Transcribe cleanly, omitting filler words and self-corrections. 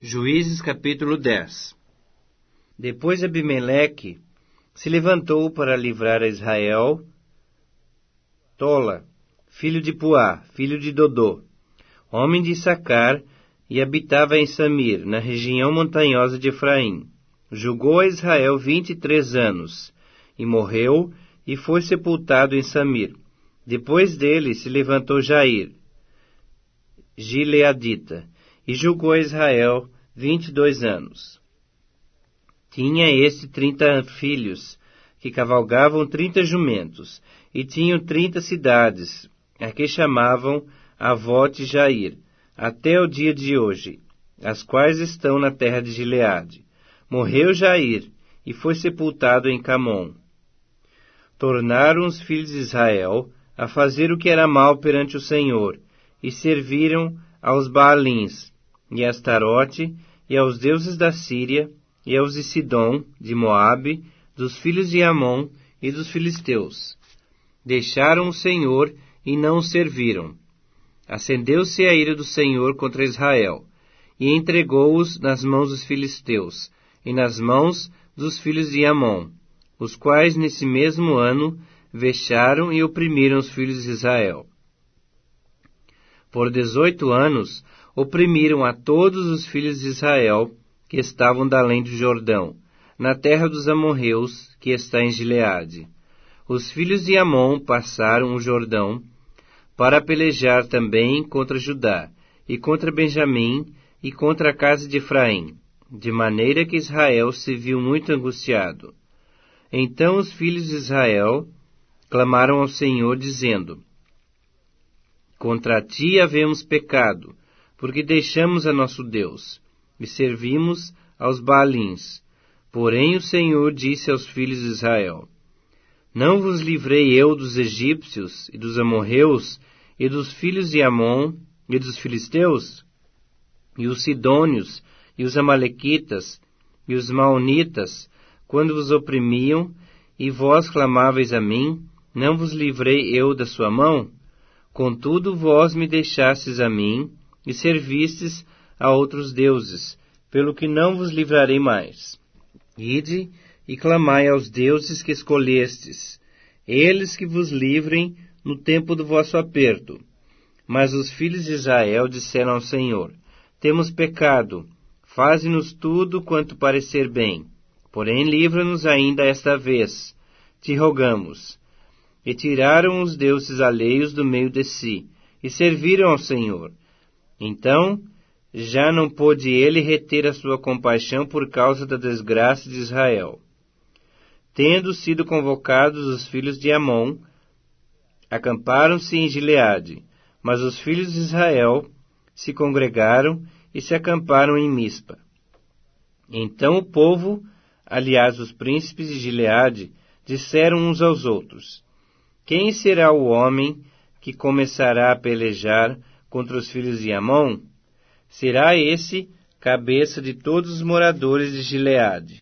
Juízes capítulo 10. Depois Abimeleque se levantou para livrar a Israel Tola, filho de Puá, filho de Dodô, homem de Issacar, e habitava em Samir, na região montanhosa de Efraim. Julgou a Israel 23 anos, e morreu, e foi sepultado em Samir. Depois dele se levantou Jair, gileadita, e julgou a Israel 22 anos. Tinha este 30 filhos, que cavalgavam 30 jumentos, e tinham 30 cidades, a que chamavam Avote Jair, até o dia de hoje, as quais estão na terra de Gileade. Morreu Jair, e foi sepultado em Camon. Tornaram os filhos de Israel a fazer o que era mal perante o Senhor, e serviram aos Baalins, e a Astarote, e aos deuses da Síria, e aos de Sidom, de Moabe, dos filhos de Amon e dos filisteus. Deixaram o Senhor e não o serviram. Acendeu-se a ira do Senhor contra Israel, e entregou-os nas mãos dos filisteus, e nas mãos dos filhos de Amon, os quais nesse mesmo ano vexaram e oprimiram os filhos de Israel. Por 18 anos oprimiram a todos os filhos de Israel que estavam da além do Jordão, na terra dos amorreus, que está em Gileade. Os filhos de Amon passaram o Jordão para pelejar também contra Judá, e contra Benjamim, e contra a casa de Efraim, de maneira que Israel se viu muito angustiado. Então os filhos de Israel clamaram ao Senhor, dizendo: Contra ti havemos pecado, porque deixamos a nosso Deus, e servimos aos Baalins. Porém o Senhor disse aos filhos de Israel: Não vos livrei eu dos egípcios, e dos amorreus, e dos filhos de Amon, e dos filisteus? E os sidônios, e os amalequitas, e os maonitas, quando vos oprimiam, e vós clamáveis a mim, não vos livrei eu da sua mão? Contudo vós me deixastes a mim, e servistes a outros deuses, pelo que não vos livrarei mais. Ide e clamai aos deuses que escolhestes, eles que vos livrem no tempo do vosso aperto. Mas os filhos de Israel disseram ao Senhor: Temos pecado, faze-nos tudo quanto parecer bem, porém livra-nos ainda esta vez, te rogamos. E tiraram os deuses alheios do meio de si, e serviram ao Senhor. Então já não pôde ele reter a sua compaixão por causa da desgraça de Israel. Tendo sido convocados os filhos de Amon, acamparam-se em Gileade, mas os filhos de Israel se congregaram e se acamparam em Mispa. Então o povo, aliás os príncipes de Gileade, disseram uns aos outros: Quem será o homem que começará a pelejar contra os filhos de Amon? Será esse cabeça de todos os moradores de Gileade.